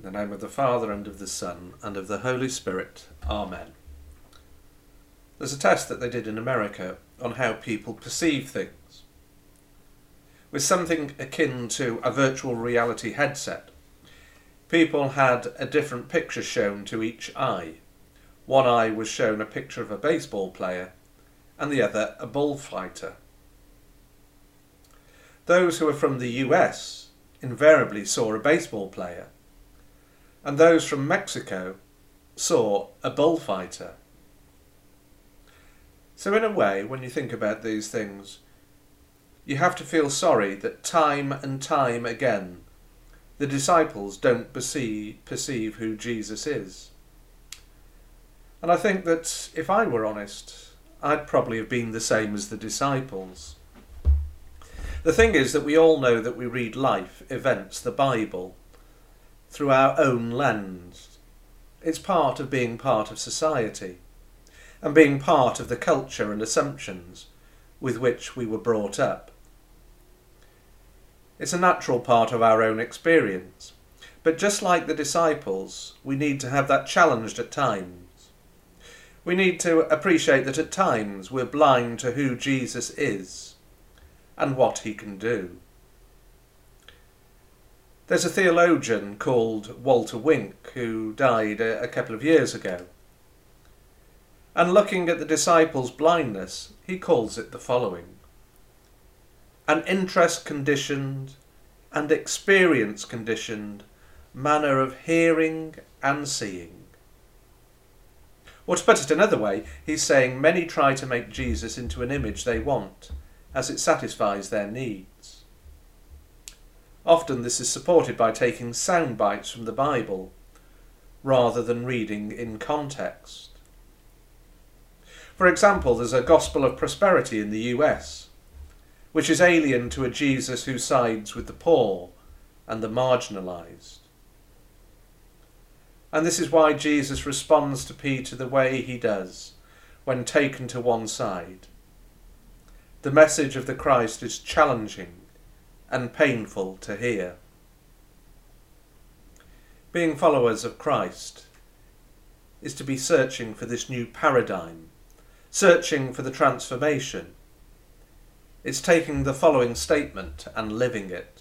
In the name of the Father, and of the Son, and of the Holy Spirit. Amen. There's a test that they did in America on how people perceive things. With something akin to a virtual reality headset, people had a different picture shown to each eye. One eye was shown a picture of a baseball player, and the other a bullfighter. Those who were from the US invariably saw a baseball player, and those from Mexico saw a bullfighter. So in a way, when you think about these things, you have to feel sorry that time and time again the disciples don't perceive who Jesus is. And I think that if I were honest, I'd probably have been the same as the disciples. The thing is that we all know that we read life, events, the Bible, through our own lens. It's part of being part of society and being part of the culture and assumptions with which we were brought up. It's a natural part of our own experience, but just like the disciples, we need to have that challenged at times. We need to appreciate that at times we're blind to who Jesus is and what he can do. There's a theologian called Walter Wink who died a couple of years ago. And looking at the disciples' blindness, he calls it the following: an interest-conditioned and experience-conditioned manner of hearing and seeing. Or to put it another way, he's saying many try to make Jesus into an image they want, as it satisfies their needs. Often this is supported by taking sound bites from the Bible, rather than reading in context. For example, there's a gospel of prosperity in the US, which is alien to a Jesus who sides with the poor and the marginalised. And this is why Jesus responds to Peter the way he does when taken to one side. The message of the Christ is challenging and painful to hear. Being followers of Christ is to be searching for this new paradigm, searching for the transformation. It's taking the following statement and living it.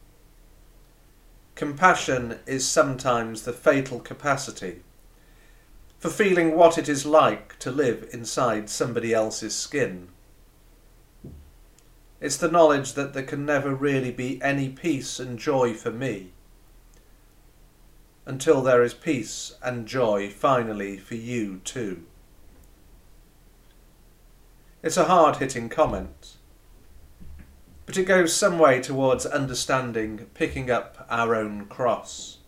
Compassion is sometimes the fatal capacity for feeling what it is like to live inside somebody else's skin. It's the knowledge that there can never really be any peace and joy for me until there is peace and joy finally for you too. It's a hard-hitting comment, but it goes some way towards understanding, picking up our own cross.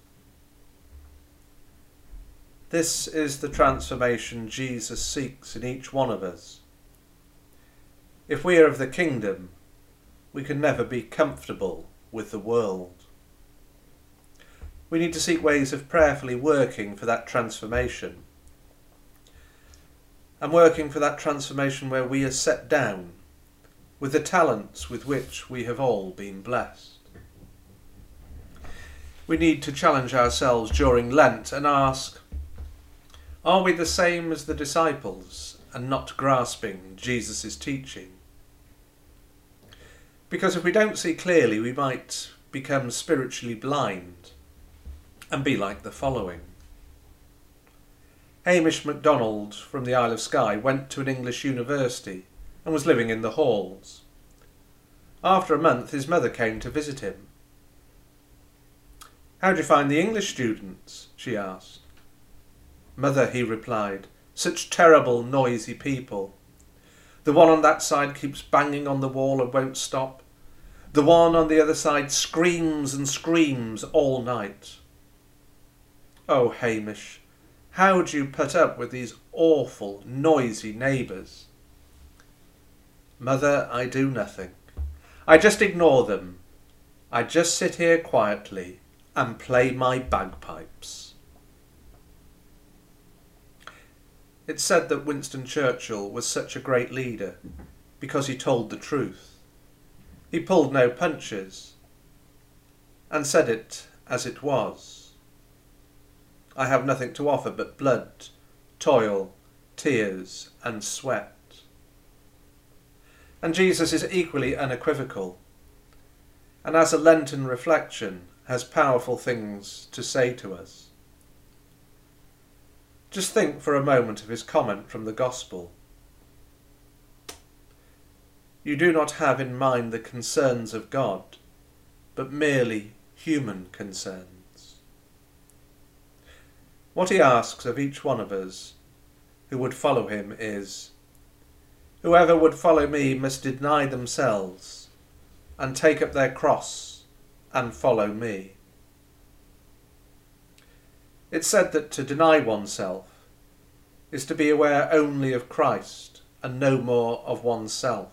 This is the transformation Jesus seeks in each one of us. If we are of the kingdom, we can never be comfortable with the world. We need to seek ways of prayerfully working for that transformation, and working for that transformation where we are set down with the talents with which we have all been blessed. We need to challenge ourselves during Lent and ask, are we the same as the disciples and not grasping Jesus' teaching? Because if we don't see clearly, we might become spiritually blind and be like the following. Hamish MacDonald from the Isle of Skye went to an English university and was living in the halls. After a month, his mother came to visit him. "How do you find the English students?" she asked. "Mother," he replied, "such terrible noisy people. The one on that side keeps banging on the wall and won't stop. The one on the other side screams and screams all night." "Oh, Hamish, how do you put up with these awful, noisy neighbours?" "Mother, I do nothing. I just ignore them. I just sit here quietly and play my bagpipes." It's said that Winston Churchill was such a great leader because he told the truth. He pulled no punches and said it as it was. I have nothing to offer but blood, toil, tears and sweat. And Jesus is equally unequivocal, and as a Lenten reflection has powerful things to say to us. Just think for a moment of his comment from the Gospel. You do not have in mind the concerns of God, but merely human concerns. What he asks of each one of us who would follow him is, whoever would follow me must deny themselves and take up their cross and follow me. It's said that to deny oneself is to be aware only of Christ and no more of oneself.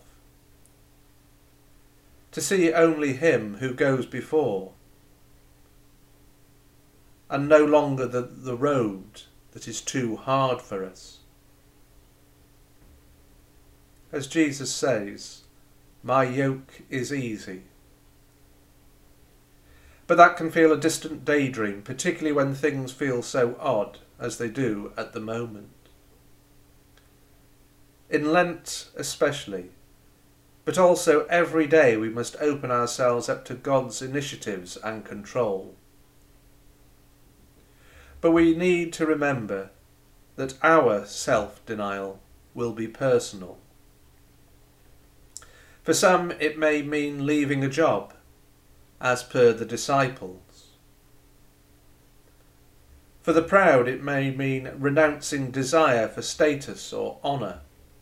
To see only him who goes before, and no longer the road that is too hard for us. As Jesus says, my yoke is easy. But that can feel a distant daydream, particularly when things feel so odd as they do at the moment. In Lent especially, but also every day we must open ourselves up to God's initiatives and control. But we need to remember that our self-denial will be personal. For some it may mean leaving a job, as per the disciples. For the proud it may mean renouncing desire for status or honour.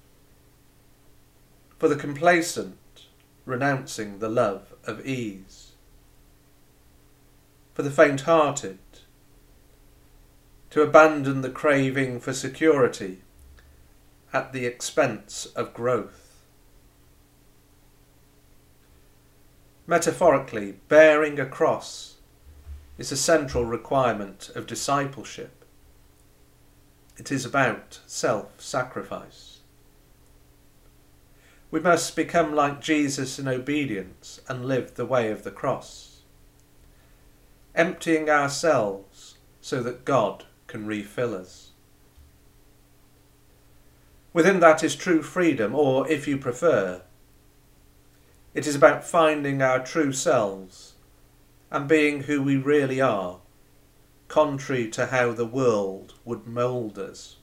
For the complacent, renouncing the love of ease. For the faint-hearted, to abandon the craving for security at the expense of growth. Metaphorically, bearing a cross is a central requirement of discipleship. It is about self-sacrifice. We must become like Jesus in obedience and live the way of the cross, emptying ourselves so that God can refill us. Within that is true freedom, or, if you prefer, it is about finding our true selves and being who we really are, contrary to how the world would mould us.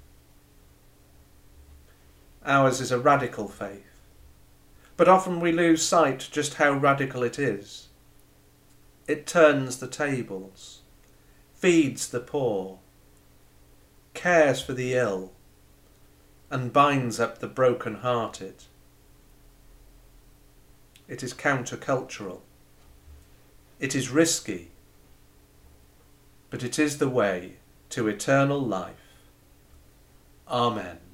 Ours is a radical faith, but often we lose sight just how radical it is. It turns the tables, feeds the poor, cares for the ill, and binds up the broken-hearted. It is countercultural. It is risky, but it is the way to eternal life. Amen.